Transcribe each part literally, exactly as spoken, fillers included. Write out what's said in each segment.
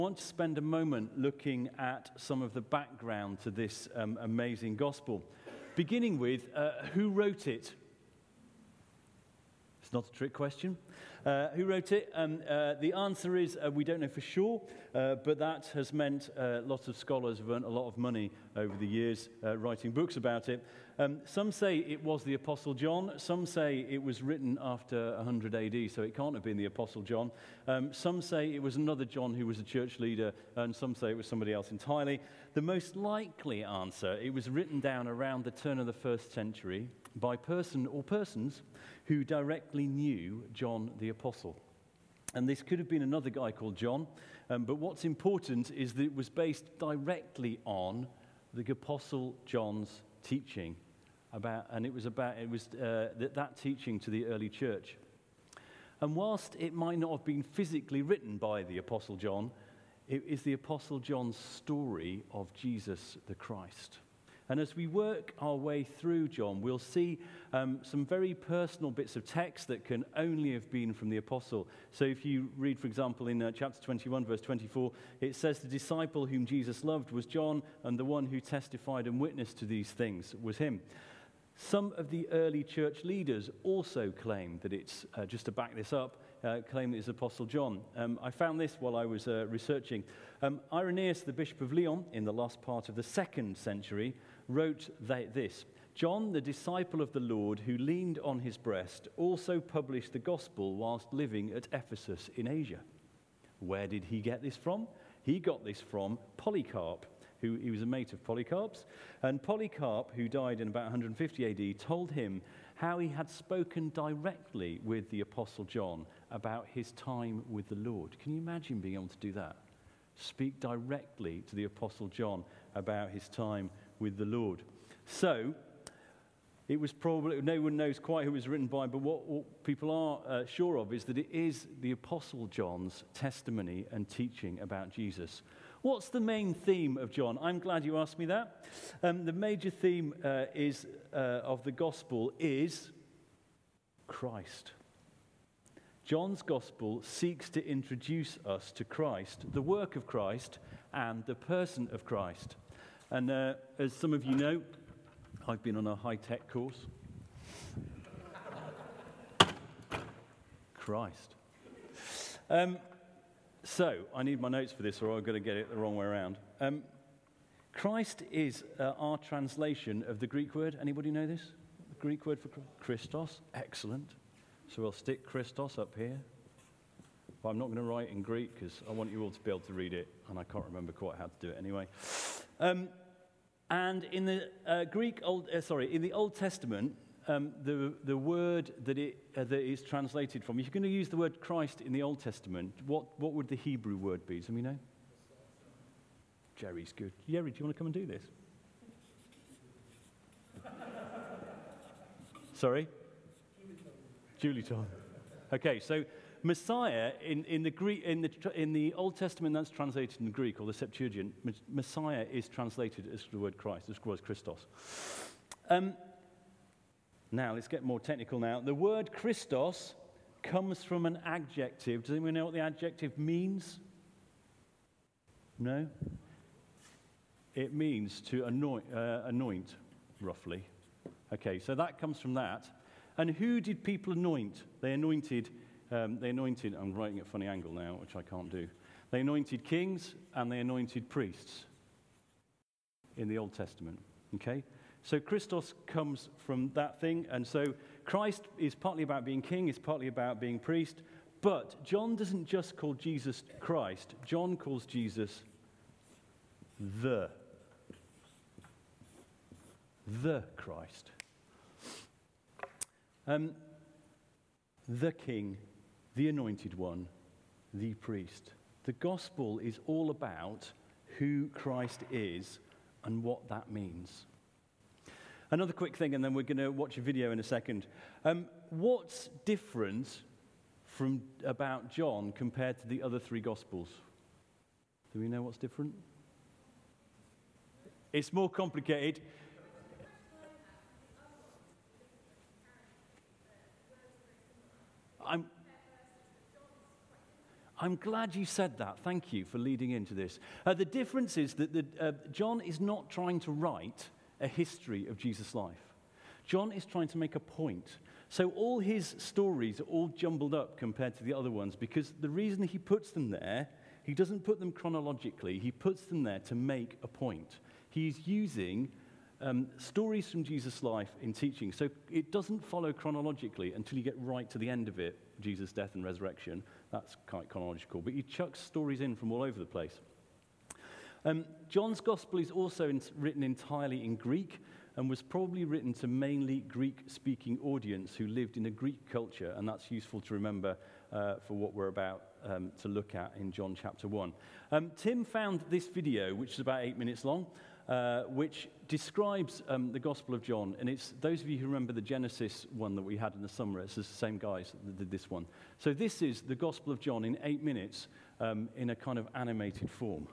I want to spend a moment looking at some of the background to this um, amazing gospel, beginning with uh, who wrote it. It's not a trick question. Uh, who wrote it? Um, uh, the answer is uh, we don't know for sure, uh, but that has meant uh, lots of scholars have earned a lot of money over the years uh, writing books about it. Um, some say it was the Apostle John. Some say it was written after one hundred A D, so it can't have been the Apostle John. Um, some say it was another John who was a church leader, and some say it was somebody else entirely. The most likely answer, it was written down around the turn of the first century by person or persons who directly knew John the Apostle. And this could have been another guy called John, um, but what's important is that it was based directly on the Apostle John's teaching about, and it was about it was uh, that, that teaching to the early church. And whilst it might not have been physically written by the Apostle John, it is the Apostle John's story of Jesus the Christ. And as we work our way through John, we'll see um, some very personal bits of text that can only have been from the apostle. So if you read, for example, in uh, chapter twenty-one, verse twenty-four, it says, "The disciple whom Jesus loved was John, and the one who testified and witnessed to these things was him." Some of the early church leaders also claim that it's, uh, just to back this up, uh, claim that it's Apostle John. Um, I found this while I was uh, researching. Um, Irenaeus, the Bishop of Lyon, in the last part of the second century, wrote that this, "John, the disciple of the Lord, who leaned on his breast, also published the gospel whilst living at Ephesus in Asia." Where did he get this from? He got this from Polycarp, who he was a mate of Polycarp's. And Polycarp, who died in about one hundred fifty A D, told him how he had spoken directly with the Apostle John about his time with the Lord. Can you imagine being able to do that? Speak directly to the Apostle John about his time with the Lord. So, it was probably, no one knows quite who it was written by, but what, what people are uh, sure of is that it is the Apostle John's testimony and teaching about Jesus. What's the main theme of John? I'm glad you asked me that. Um, the major theme uh, is uh, of the gospel is Christ. John's gospel seeks to introduce us to Christ, the work of Christ, and the person of Christ. And uh, as some of you know, I've been on a high-tech course. Christ. Um, so, I need my notes for this or I'm going to get it the wrong way around. Um, Christ is uh, our translation of the Greek word. Anybody know this? The Greek word for Christos. Excellent. So we'll stick Christos up here. But I'm not going to write in Greek because I want you all to be able to read it, and I can't remember quite how to do it anyway. Um, and in the uh, Greek Old, uh, sorry, in the Old Testament, um, the the word that it uh, that is translated from, if you're going to use the word Christ in the Old Testament, what what would the Hebrew word be? Does anybody know? Jerry's good. Jerry, do you want to come and do this? Sorry, Julie Tom. Okay, so Messiah in, in the Greek in the in the Old Testament, that's translated in Greek or the Septuagint. Messiah is translated as the word Christ, as word Christos. Um, now let's get more technical. Now the word Christos comes from an adjective. Does anyone know what the adjective means? No. It means to anoint, uh, anoint, roughly. Okay, so that comes from that. And who did people anoint? They anointed. Um, they anointed, I'm writing at a funny angle now, which I can't do. They anointed kings and they anointed priests in the Old Testament, okay? So Christos comes from that thing, and so Christ is partly about being king, it's partly about being priest, but John doesn't just call Jesus Christ, John calls Jesus the, the Christ. Um, the king, the anointed one, the priest. The gospel is all about who Christ is and what that means. Another quick thing, and then we're going to watch a video in a second. Um, what's different from about John compared to the other three gospels? Do we know what's different? It's more complicated. I'm I'm glad you said that. Thank you for leading into this. Uh, the difference is that the, uh, John is not trying to write a history of Jesus' life. John is trying to make a point. So all his stories are all jumbled up compared to the other ones, because the reason he puts them there, he doesn't put them chronologically, he puts them there to make a point. He's using um, stories from Jesus' life in teaching. So it doesn't follow chronologically until you get right to the end of it, Jesus' death and resurrection. That's quite chronological. But he chucks stories in from all over the place. Um, John's Gospel is also in, written entirely in Greek, and was probably written to mainly Greek-speaking audience who lived in a Greek culture, and that's useful to remember uh, for what we're about um, to look at in John chapter one. Um, Tim found this video, which is about eight minutes long, uh, which describes um, the Gospel of John, and it's those of you who remember the Genesis one that we had in the summer, it's the same guys that did this one. So this is the Gospel of John in eight minutes um, in a kind of animated form.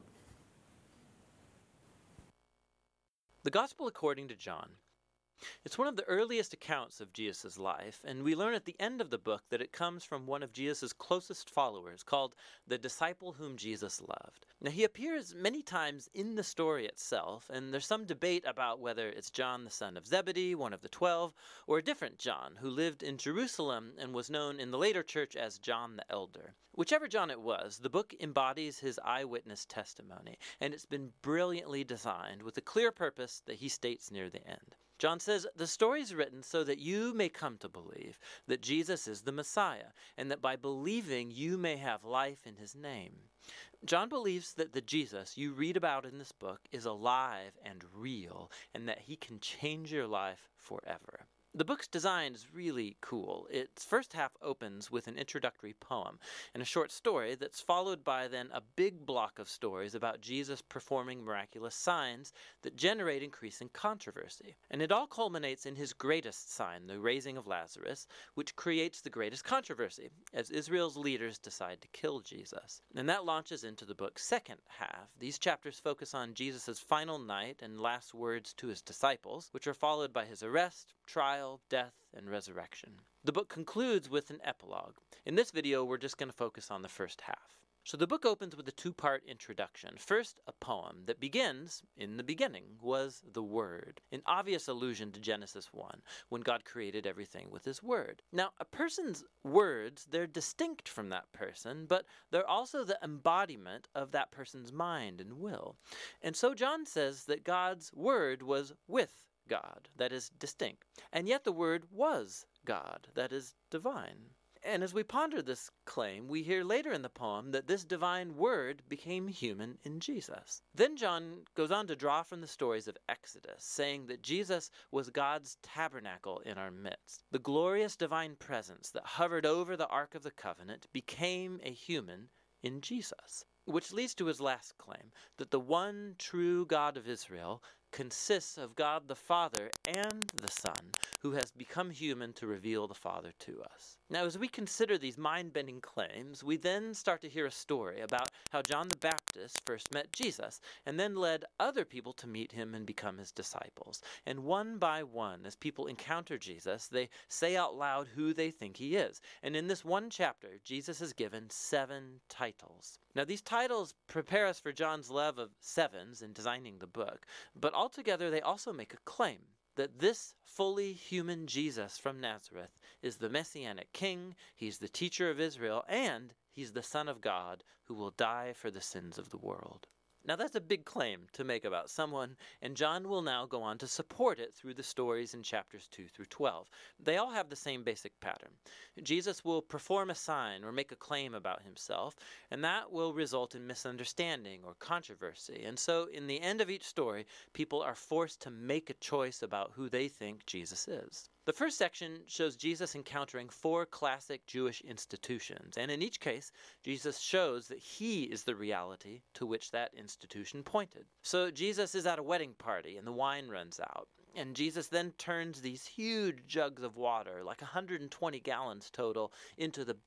The Gospel according to John. It's one of the earliest accounts of Jesus' life, and we learn at the end of the book that it comes from one of Jesus' closest followers, called the disciple whom Jesus loved. Now, he appears many times in the story itself, and there's some debate about whether it's John the son of Zebedee, one of the twelve, or a different John who lived in Jerusalem and was known in the later church as John the Elder. Whichever John it was, the book embodies his eyewitness testimony, and it's been brilliantly designed with a clear purpose that he states near the end. John says, "The story is written so that you may come to believe that Jesus is the Messiah, and that by believing you may have life in his name." John believes that the Jesus you read about in this book is alive and real, and that he can change your life forever. The book's design is really cool. Its first half opens with an introductory poem and a short story that's followed by then a big block of stories about Jesus performing miraculous signs that generate increasing controversy. And it all culminates in his greatest sign, the raising of Lazarus, which creates the greatest controversy as Israel's leaders decide to kill Jesus. And that launches into the book's second half. These chapters focus on Jesus' final night and last words to his disciples, which are followed by his arrest, trial, death, and resurrection. The book concludes with an epilogue. In this video, we're just going to focus on the first half. So the book opens with a two-part introduction. First, a poem that begins, "In the beginning was the Word," an obvious allusion to Genesis one, when God created everything with his word. Now, a person's words, they're distinct from that person, but they're also the embodiment of that person's mind and will. And so John says that God's word was with God, that is distinct. And yet the Word was God, that is divine. And as we ponder this claim, we hear later in the poem that this divine Word became human in Jesus. Then John goes on to draw from the stories of Exodus, saying that Jesus was God's tabernacle in our midst. The glorious divine presence that hovered over the Ark of the Covenant became a human in Jesus. Which leads to his last claim, that the one true God of Israel consists of God the Father and the Son, who has become human to reveal the Father to us. Now, as we consider these mind-bending claims, we then start to hear a story about how John the Baptist first met Jesus, and then led other people to meet him and become his disciples. And one by one, as people encounter Jesus, they say out loud who they think he is. And in this one chapter, Jesus is given seven titles. Now, these titles prepare us for John's love of sevens in designing the book, but altogether they also make a claim that this fully human Jesus from Nazareth is the Messianic King, he's the teacher of Israel, and he's the Son of God who will die for the sins of the world. Now that's a big claim to make about someone, and John will now go on to support it through the stories in chapters two through twelve. They all have the same basic pattern. Jesus will perform a sign or make a claim about himself, and that will result in misunderstanding or controversy. And so in the end of each story, people are forced to make a choice about who they think Jesus is. The first section shows Jesus encountering four classic Jewish institutions, and in each case, Jesus shows that he is the reality to which that institution pointed. So Jesus is at a wedding party, and the wine runs out, and Jesus then turns these huge jugs of water, like one hundred twenty gallons total, into the best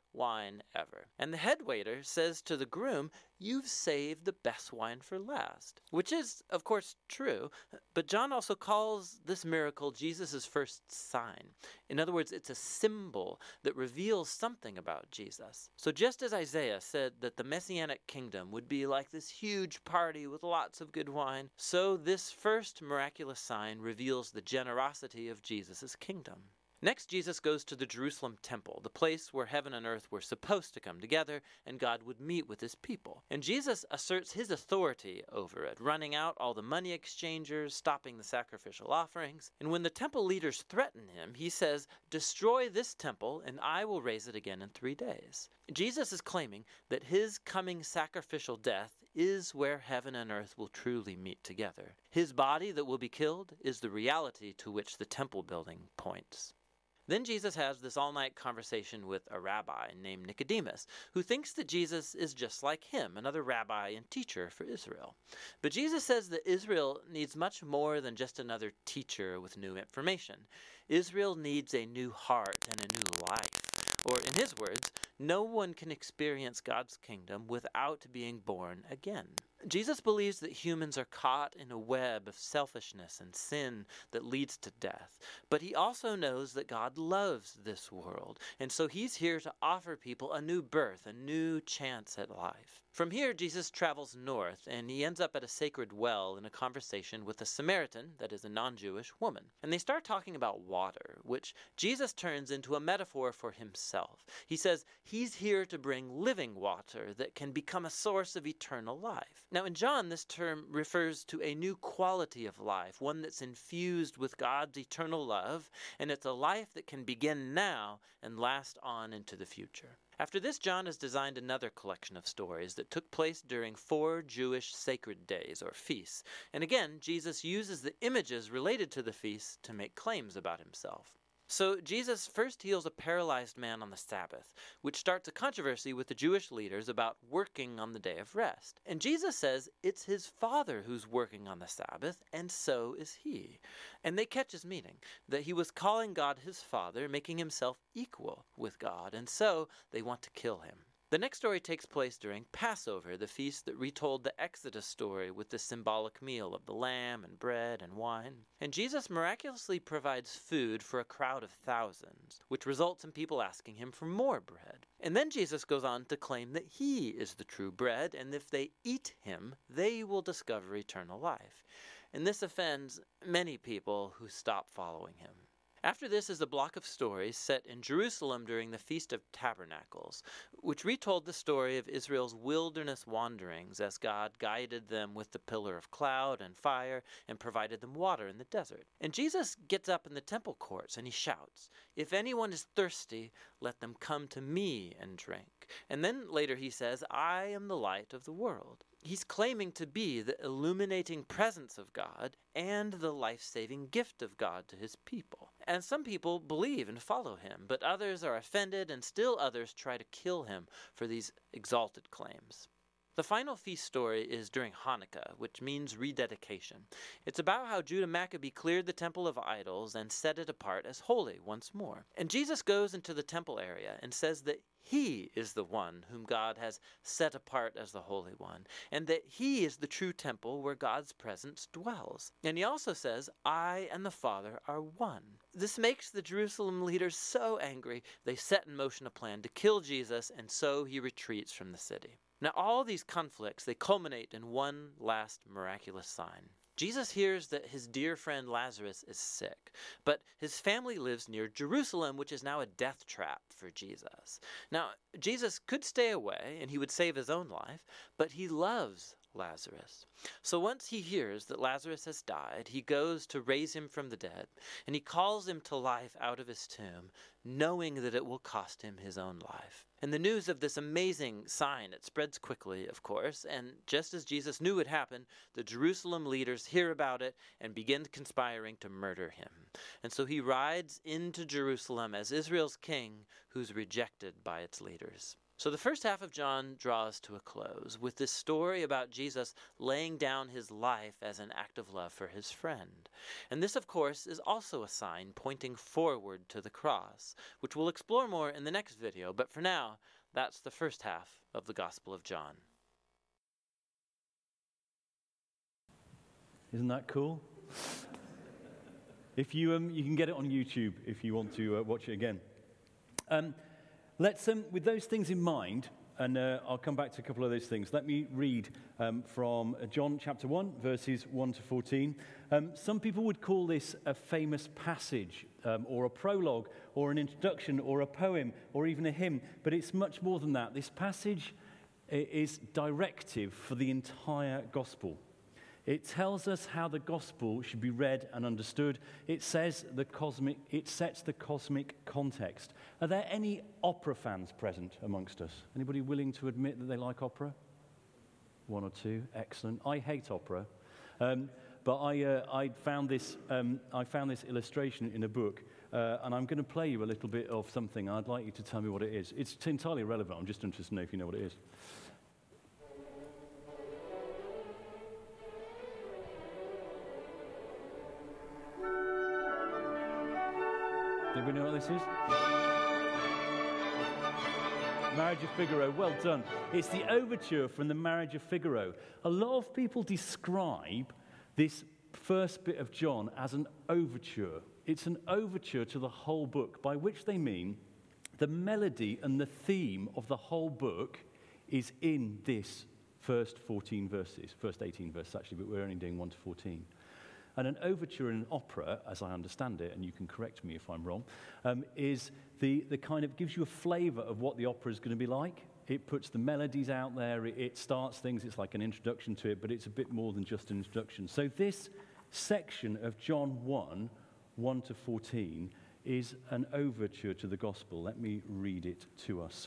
wine ever. And the head waiter says to the groom, "You've saved the best wine for last," which is, of course, true. But John also calls this miracle Jesus' first sign. In other words, it's a symbol that reveals something about Jesus. So just as Isaiah said that the Messianic kingdom would be like this huge party with lots of good wine, so this first miraculous sign reveals the generosity of Jesus' kingdom. Next, Jesus goes to the Jerusalem temple, the place where heaven and earth were supposed to come together and God would meet with his people. And Jesus asserts his authority over it, running out all the money exchangers, stopping the sacrificial offerings. And when the temple leaders threaten him, he says, "Destroy this temple and I will raise it again in three days." Jesus is claiming that his coming sacrificial death is where heaven and earth will truly meet together. His body that will be killed is the reality to which the temple building points. Then Jesus has this all-night conversation with a rabbi named Nicodemus, who thinks that Jesus is just like him, another rabbi and teacher for Israel. But Jesus says that Israel needs much more than just another teacher with new information. Israel needs a new heart and a new life. Or, in his words, no one can experience God's kingdom without being born again. Jesus believes that humans are caught in a web of selfishness and sin that leads to death. But he also knows that God loves this world, and so he's here to offer people a new birth, a new chance at life. From here, Jesus travels north, and he ends up at a sacred well in a conversation with a Samaritan, that is a non-Jewish woman. And they start talking about water, which Jesus turns into a metaphor for himself. He says he's here to bring living water that can become a source of eternal life. Now, in John, this term refers to a new quality of life, one that's infused with God's eternal love, and it's a life that can begin now and last on into the future. After this, John has designed another collection of stories that took place during four Jewish sacred days, or feasts. And again, Jesus uses the images related to the feasts to make claims about himself. So Jesus first heals a paralyzed man on the Sabbath, which starts a controversy with the Jewish leaders about working on the day of rest. And Jesus says it's his Father who's working on the Sabbath, and so is he. And they catch his meaning, that he was calling God his Father, making himself equal with God, and so they want to kill him. The next story takes place during Passover, the feast that retold the Exodus story with the symbolic meal of the lamb and bread and wine. And Jesus miraculously provides food for a crowd of thousands, which results in people asking him for more bread. And then Jesus goes on to claim that he is the true bread, and if they eat him, they will discover eternal life. And this offends many people who stop following him. After this is a block of stories set in Jerusalem during the Feast of Tabernacles, which retold the story of Israel's wilderness wanderings as God guided them with the pillar of cloud and fire and provided them water in the desert. And Jesus gets up in the temple courts and he shouts, "If anyone is thirsty, let them come to me and drink." And then later he says, "I am the light of the world." He's claiming to be the illuminating presence of God and the life-saving gift of God to his people. And some people believe and follow him, but others are offended and still others try to kill him for these exalted claims. The final feast story is during Hanukkah, which means rededication. It's about how Judah Maccabee cleared the temple of idols and set it apart as holy once more. And Jesus goes into the temple area and says that he is the one whom God has set apart as the Holy One, and that he is the true temple where God's presence dwells. And he also says, "I and the Father are one." This makes the Jerusalem leaders so angry, they set in motion a plan to kill Jesus, and so he retreats from the city. Now, all these conflicts, they culminate in one last miraculous sign. Jesus hears that his dear friend Lazarus is sick, but his family lives near Jerusalem, which is now a death trap for Jesus. Now, Jesus could stay away and he would save his own life, but he loves Lazarus. So once he hears that Lazarus has died, he goes to raise him from the dead, and he calls him to life out of his tomb, knowing that it will cost him his own life. And the news of this amazing sign, it spreads quickly, of course, and just as Jesus knew would happen, the Jerusalem leaders hear about it and begin conspiring to murder him. And so he rides into Jerusalem as Israel's king, who's rejected by its leaders. So the first half of John draws to a close with this story about Jesus laying down his life as an act of love for his friend. And this, of course, is also a sign pointing forward to the cross, which we'll explore more in the next video. But for now, that's the first half of the Gospel of John. Isn't that cool? If you um, you can get it on YouTube if you want to uh, watch it again. Um, let's um, with those things in mind, and uh, I'll come back to a couple of those things. Let me read um, from John chapter one, verses one to fourteen. Um, some people would call this a famous passage, um, or a prologue, or an introduction, or a poem, or even a hymn. But it's much more than that. This passage is directive for the entire gospel. It tells us how the gospel should be read and understood. It says the cosmic, it sets the cosmic context. Are there any opera fans present amongst us? Anybody willing to admit that they like opera? One or two, excellent. I hate opera, um, but I, uh, I found this, um, I found this illustration in a book, uh, and I'm going to play you a little bit of something. I'd like you to tell me what it is. It's entirely irrelevant. I'm just interested to know if you know what it is. Do we know what this is? Marriage of Figaro, well done. It's the overture from the Marriage of Figaro. A lot of people describe this first bit of John as an overture. It's an overture to the whole book, by which they mean the melody and the theme of the whole book is in this first fourteen verses, first eighteen verses actually, but we're only doing one to fourteen. And an overture in an opera, as I understand it, and you can correct me if I'm wrong, um, is the, the kind of gives you a flavor of what the opera is going to be like. It puts the melodies out there, it, it starts things, it's like an introduction to it, but it's a bit more than just an introduction. So this section of John one, one to fourteen, is an overture to the gospel. Let me read it to us.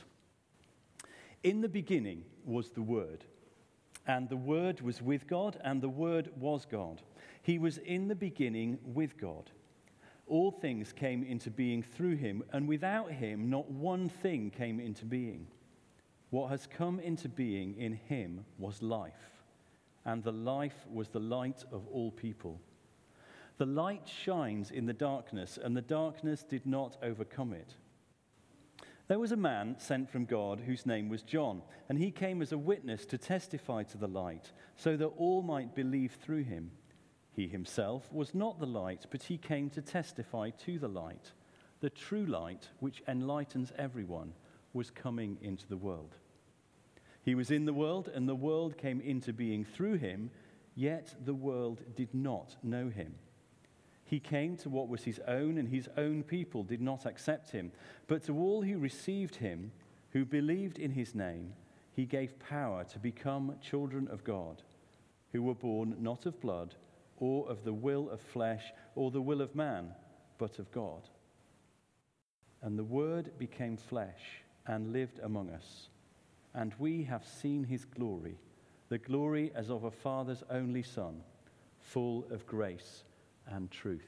In the beginning was the Word, and the Word was with God, and the Word was God. He was in the beginning with God. All things came into being through him, and without him not one thing came into being. What has come into being in him was life, and the life was the light of all people. The light shines in the darkness, and the darkness did not overcome it. There was a man sent from God whose name was John, and he came as a witness to testify to the light, so that all might believe through him. He himself was not the light, but he came to testify to the light. The true light, which enlightens everyone, was coming into the world. He was in the world, and the world came into being through him, yet the world did not know him. He came to what was his own, and his own people did not accept him. But to all who received him, who believed in his name, he gave power to become children of God, who were born not of blood, or of the will of flesh, or the will of man, but of God. And the Word became flesh and lived among us, and we have seen his glory, the glory as of a Father's only Son, full of grace and truth.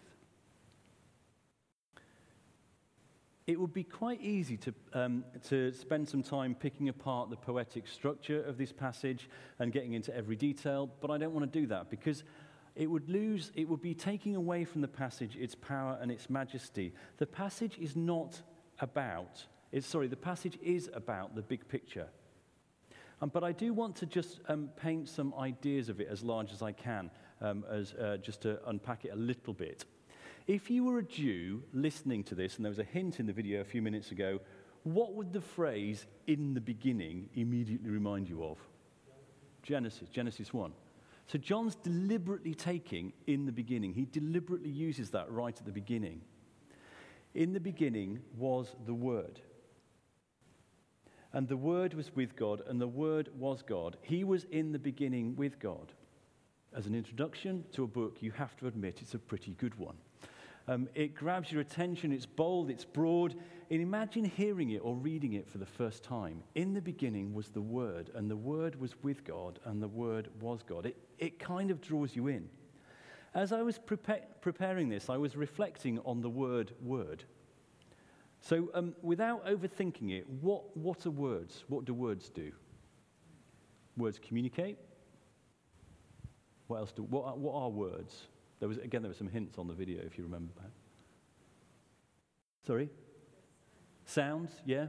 It would be quite easy to, um, to spend some time picking apart the poetic structure of this passage and getting into every detail, but I don't want to do that because It would lose, it would be taking away from the passage its power and its majesty. The passage is not about, it's, sorry, the passage is about the big picture. Um, but I do want to just um, paint some ideas of it as large as I can, um, as uh, just to unpack it a little bit. If you were a Jew listening to this, and there was a hint in the video a few minutes ago, what would the phrase, in the beginning, immediately remind you of? Genesis, Genesis one. So John's deliberately taking in the beginning. He deliberately uses that right at the beginning. In the beginning was the Word. And the Word was with God, and the Word was God. He was in the beginning with God. As an introduction to a book, you have to admit it's a pretty good one. Um, it grabs your attention, it's bold, it's broad. And imagine hearing it or reading it for the first time. In the beginning was the Word, and the Word was with God, and the Word was God. It, it kind of draws you in. As I was prepa- preparing this, I was reflecting on the word word. So um, without overthinking it, what, what are words? What do words do? Words communicate. What else do, what are, what are words? There was, again, there were some hints on the video, if you remember that. Sorry? Sounds, yeah.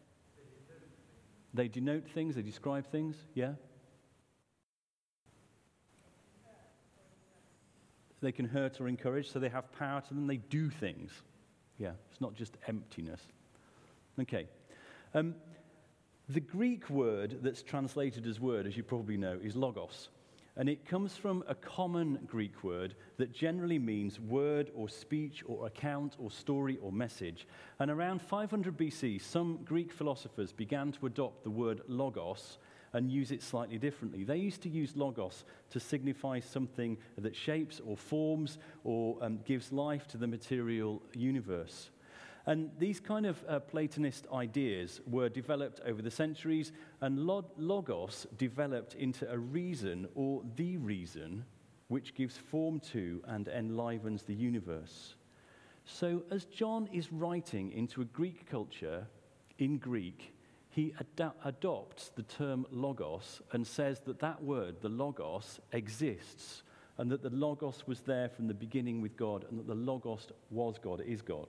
They denote things, they describe things, yeah. They can hurt or encourage, so they have power to them, they do things. Yeah, it's not just emptiness. Okay. Um, the Greek word that's translated as word, as you probably know, is logos. And it comes from a common Greek word that generally means word or speech or account or story or message. And around five hundred B C, some Greek philosophers began to adopt the word logos and use it slightly differently. They used to use logos to signify something that shapes or forms or um, gives life to the material universe. And these kind of uh, Platonist ideas were developed over the centuries, and log- logos developed into a reason or the reason which gives form to and enlivens the universe. So as John is writing into a Greek culture in Greek, he ad- adopts the term logos and says that that word, the logos, exists, and that the logos was there from the beginning with God, and that the logos was God, is God.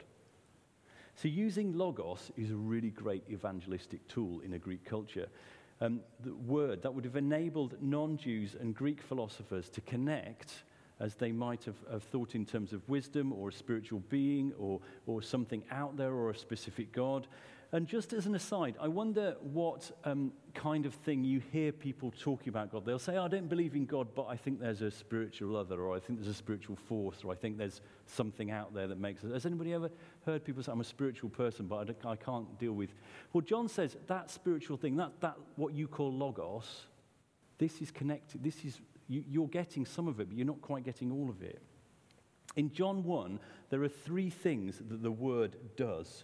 So using logos is a really great evangelistic tool in a Greek culture. Um, the word that would have enabled non-Jews and Greek philosophers to connect as they might have, have thought in terms of wisdom or a spiritual being or, or something out there or a specific God. And just as an aside, I wonder what um, kind of thing you hear people talking about God. They'll say, oh, I don't believe in God, but I think there's a spiritual other, or I think there's a spiritual force, or I think there's something out there that makes it. Has anybody ever heard people say, I'm a spiritual person, but I, don't, I can't deal with... Well, John says that spiritual thing, that, that what you call logos, this is connected, this is, you, you're getting some of it, but you're not quite getting all of it. In John one, there are three things that the word does.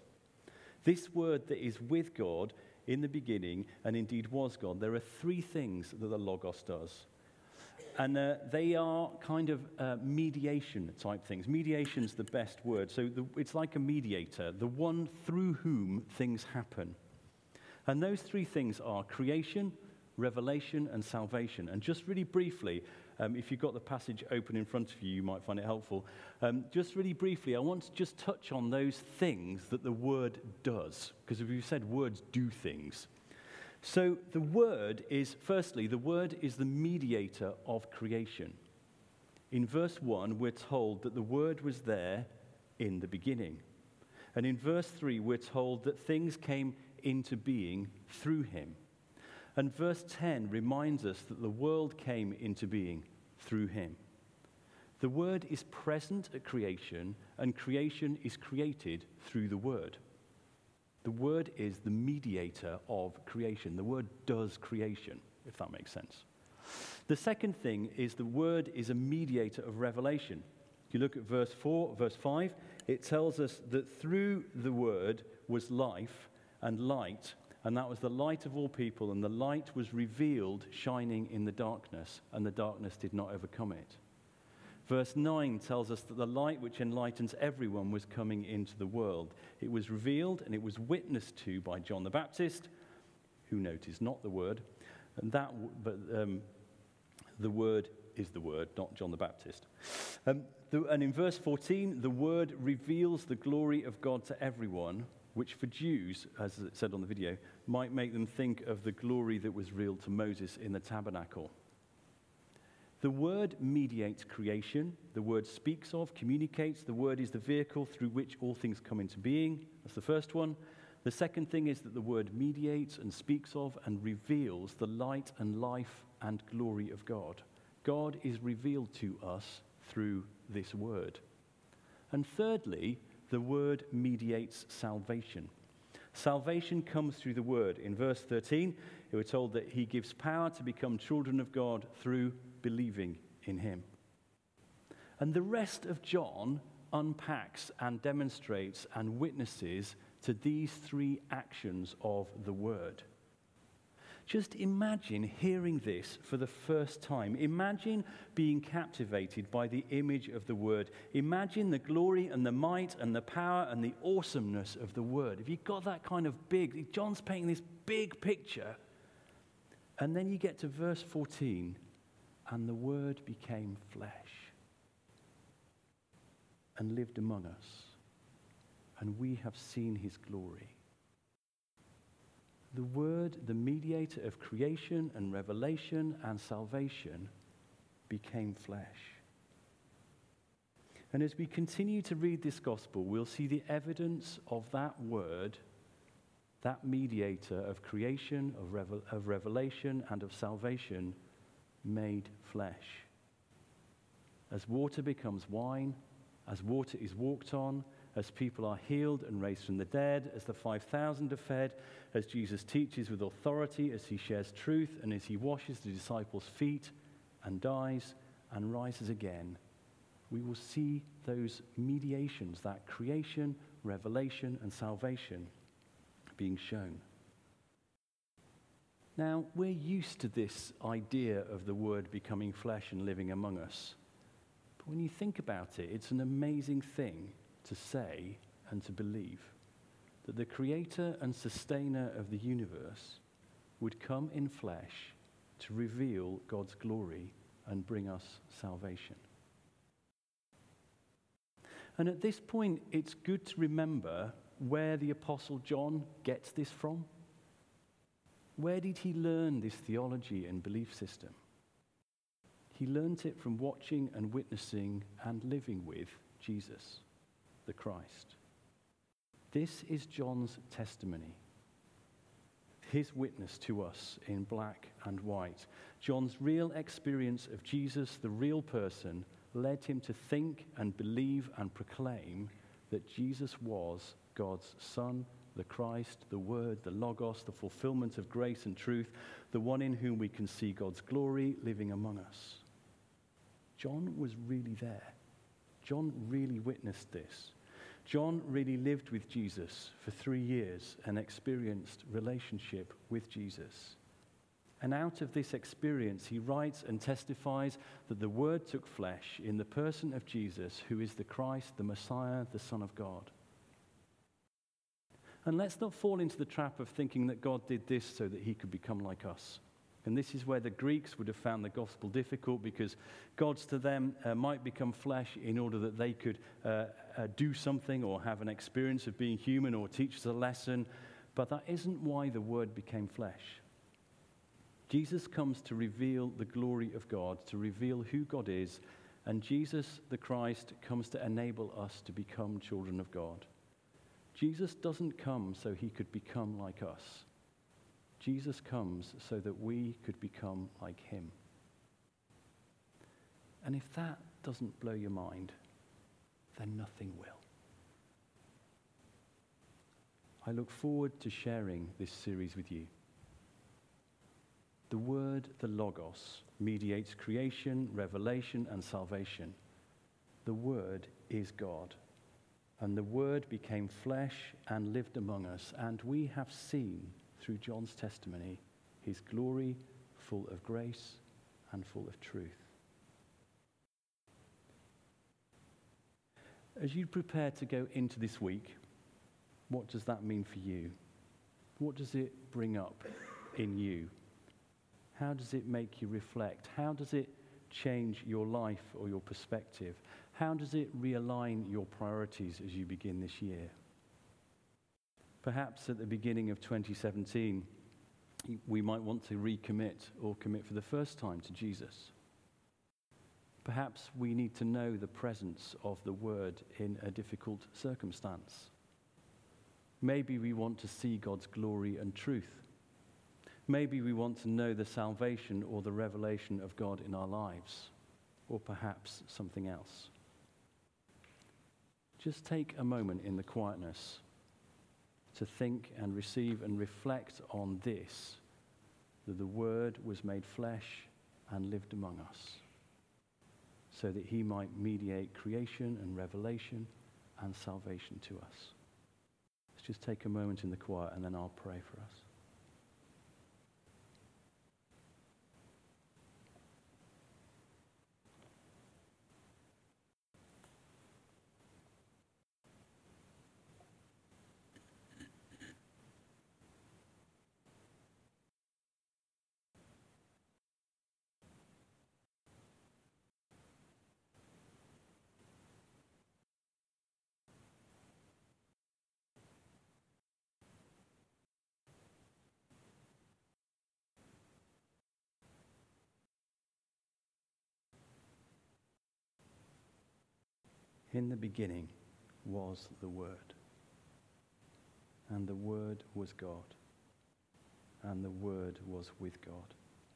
This word that is with God in the beginning and indeed was God, there are three things that the Logos does. And uh, they are kind of uh, mediation type things. Mediation's the best word. So the, it's like a mediator, the one through whom things happen. And those three things are creation, revelation, and salvation. And just really briefly, um, if you've got the passage open in front of you, you might find it helpful. Um, just really briefly, I want to just touch on those things that the word does. Because if you said words do things. So the word is, firstly, the word is the mediator of creation. In verse one, we're told that the word was there in the beginning. And in verse three, we're told that things came into being through him. And verse ten reminds us that the world came into being through him. The word is present at creation, and creation is created through the word. The word is the mediator of creation. The word does creation, if that makes sense. The second thing is the word is a mediator of revelation. If you look at verse four, verse five, it tells us that through the word was life and light, and that was the light of all people, and the light was revealed, shining in the darkness, and the darkness did not overcome it. Verse nine tells us that the light which enlightens everyone was coming into the world. It was revealed, and it was witnessed to by John the Baptist, who notice not the word, and that, but um, the word is the word, not John the Baptist. Um, the, and in verse fourteen, the word reveals the glory of God to everyone, which for Jews, as it said on the video, might make them think of the glory that was revealed to Moses in the tabernacle. The word mediates creation. The word speaks of, communicates. The word is the vehicle through which all things come into being. That's the first one. The second thing is that the word mediates and speaks of and reveals the light and life and glory of God. God is revealed to us through this word. And thirdly, the word mediates salvation. Salvation comes through the word. In verse thirteen, we're told that he gives power to become children of God through believing in him. And the rest of John unpacks and demonstrates and witnesses to these three actions of the word. Just imagine hearing this for the first time. Imagine being captivated by the image of the Word. Imagine the glory and the might and the power and the awesomeness of the Word. If you've got that kind of big, John's painting this big picture, and then you get to verse fourteen, and the Word became flesh and lived among us, and we have seen his glory. The Word, the mediator of creation and revelation and salvation, became flesh. And as we continue to read this gospel, we'll see the evidence of that Word, that mediator of creation, of, revel- of revelation, and of salvation, made flesh. As water becomes wine, as water is walked on, as people are healed and raised from the dead, as the five thousand are fed, as Jesus teaches with authority, as he shares truth, and as he washes the disciples' feet and dies and rises again, we will see those mediations, that creation, revelation, and salvation being shown. Now, we're used to this idea of the Word becoming flesh and living among us. But when you think about it, it's an amazing thing to say and to believe that the creator and sustainer of the universe would come in flesh to reveal God's glory and bring us salvation. And at this point, it's good to remember where the Apostle John gets this from. Where did he learn this theology and belief system? He learnt it from watching and witnessing and living with Jesus, the Christ. This is John's testimony, his witness to us in black and white. John's real experience of Jesus, the real person, led him to think and believe and proclaim that Jesus was God's Son, the Christ, the Word, the Logos, the fulfillment of grace and truth, the one in whom we can see God's glory living among us. John was really there. John really witnessed this. John really lived with Jesus for three years and experienced relationship with Jesus. And out of this experience, he writes and testifies that the Word took flesh in the person of Jesus, who is the Christ, the Messiah, the Son of God. And let's not fall into the trap of thinking that God did this so that he could become like us. And this is where the Greeks would have found the gospel difficult, because gods to them uh, might become flesh in order that they could uh, uh, do something or have an experience of being human or teach us a lesson. But that isn't why the Word became flesh. Jesus comes to reveal the glory of God, to reveal who God is, and Jesus, the Christ, comes to enable us to become children of God. Jesus doesn't come so he could become like us. Jesus comes so that we could become like him. And if that doesn't blow your mind, then nothing will. I look forward to sharing this series with you. The Word, the Logos, mediates creation, revelation, and salvation. The Word is God. And the Word became flesh and lived among us, and we have seen, through John's testimony, his glory full of grace and full of truth. As you prepare to go into this week, what does that mean for you? What does it bring up in you? How does it make you reflect? How does it change your life or your perspective? How does it realign your priorities as you begin this year? Perhaps at the beginning of twenty seventeen, we might want to recommit or commit for the first time to Jesus. Perhaps we need to know the presence of the Word in a difficult circumstance. Maybe we want to see God's glory and truth. Maybe we want to know the salvation or the revelation of God in our lives, or perhaps something else. Just take a moment in the quietness to think and receive and reflect on this, that the Word was made flesh and lived among us, so that he might mediate creation and revelation and salvation to us. Let's just take a moment in the quiet, and then I'll pray for us. In the beginning was the Word, and the Word was God, and the Word was with God.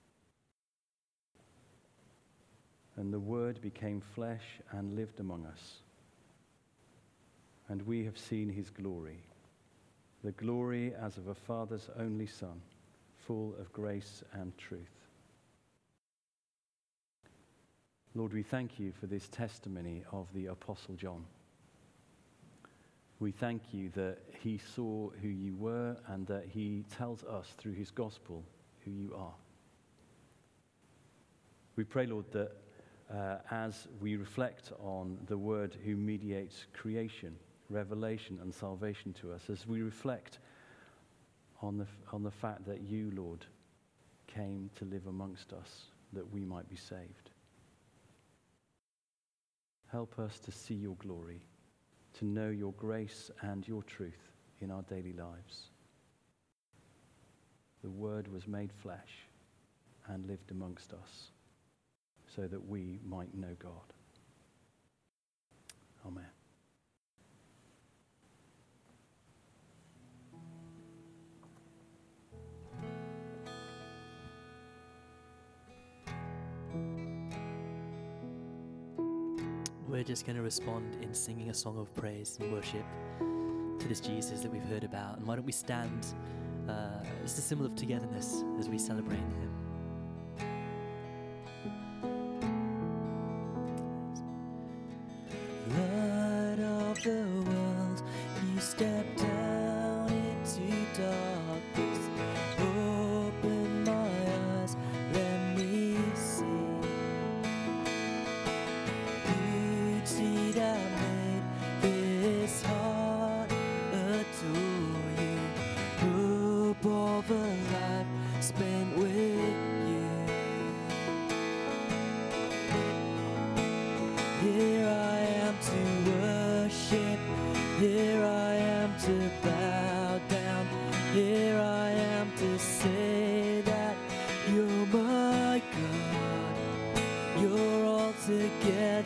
And the Word became flesh and lived among us, and we have seen his glory, the glory as of a Father's only Son, full of grace and truth. Lord, we thank you for this testimony of the Apostle John. We thank you that he saw who you were and that he tells us through his gospel who you are. We pray, Lord, that uh, as we reflect on the Word who mediates creation, revelation and salvation to us, as we reflect on the, on the fact that you, Lord, came to live amongst us, that we might be saved. Help us to see your glory, to know your grace and your truth in our daily lives. The Word was made flesh and lived amongst us so that we might know God. Amen. We're just going to respond in singing a song of praise and worship to this Jesus that we've heard about. And why don't we stand uh, as a symbol of togetherness as we celebrate him. Light of the world, you stepped down into darkness. Open my eyes, let me see. Beauty that made this heart adore you. Hope of a life spent with you. Here I am to worship. Here I am to bow down. Here I am to say that you're my God. You're all together.